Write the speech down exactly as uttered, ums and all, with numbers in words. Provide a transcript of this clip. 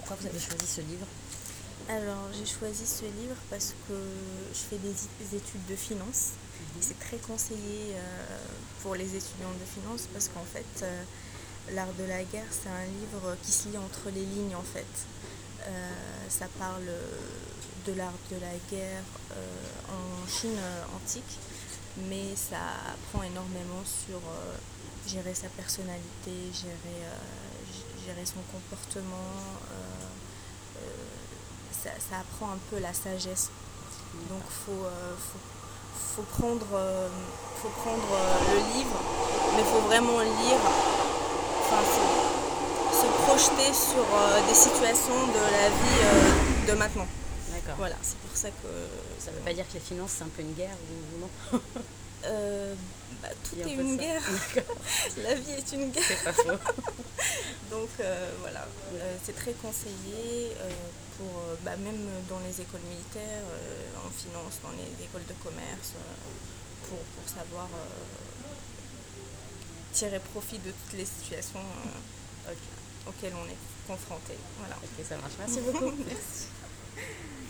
pourquoi vous avez choisi ce livre ? Alors, j'ai choisi ce livre parce que je fais des, des études de finance. Mmh. C'est très conseillé euh, pour les étudiants de finance parce qu'en fait, euh, L'art de la guerre, c'est un livre qui se lit entre les lignes en fait. Euh, ça parle de l'art de la guerre euh, en Chine antique, mais ça apprend énormément sur euh, gérer sa personnalité, gérer, euh, gérer son comportement. Euh, euh, ça, ça apprend un peu la sagesse. Donc faut, euh, faut, faut prendre, euh, faut prendre euh, le livre, mais il faut vraiment lire. Enfin, se, se projeter sur euh, des situations de la vie euh, de maintenant. D'accord. Voilà, c'est pour ça que... Ça ne veut pas dire que les finances, c'est un peu une guerre ou non? euh, bah, Tout est une ça. guerre. La vie est une guerre. C'est pas faux. Donc euh, voilà, euh, c'est très conseillé euh, pour, euh, bah, même dans les écoles militaires, euh, en finance, dans les écoles de commerce, euh, pour, pour savoir euh, tirer profit de toutes les situations euh, okay. auxquelles on est confronté. Voilà. Ok, ça marche. Merci beaucoup. Merci.